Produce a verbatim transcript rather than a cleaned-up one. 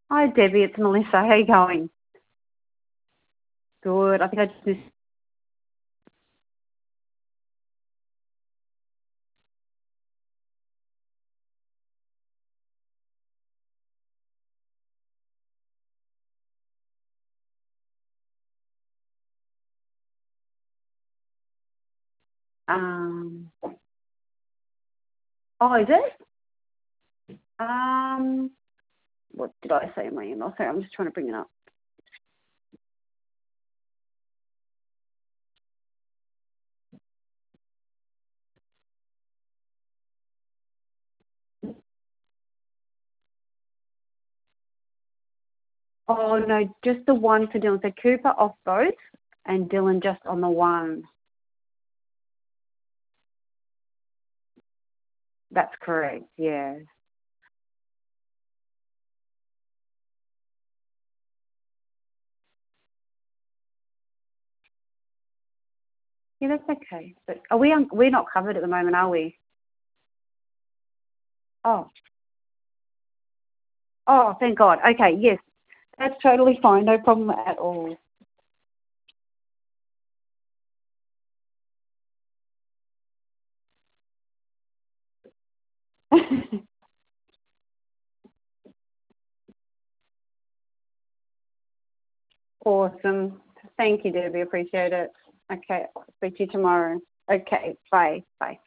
Hi, Debbie. It's Melissa. How are you going? Good. I think I just missed. Um. Oh, is it? Um. What did I say in my email? Sorry, I'm just trying to bring it up. Oh no, just the one for Dylan. So Cooper off both, and Dylan just on the one. That's correct. Yeah. Yeah, that's okay. But are we? On, we're not covered at the moment, are we? Oh. Oh, thank God. Okay. Yes, that's totally fine. No problem at all. Awesome. Thank you, Debbie. Appreciate it. Okay. I'll speak to you tomorrow. Okay. Bye. Bye.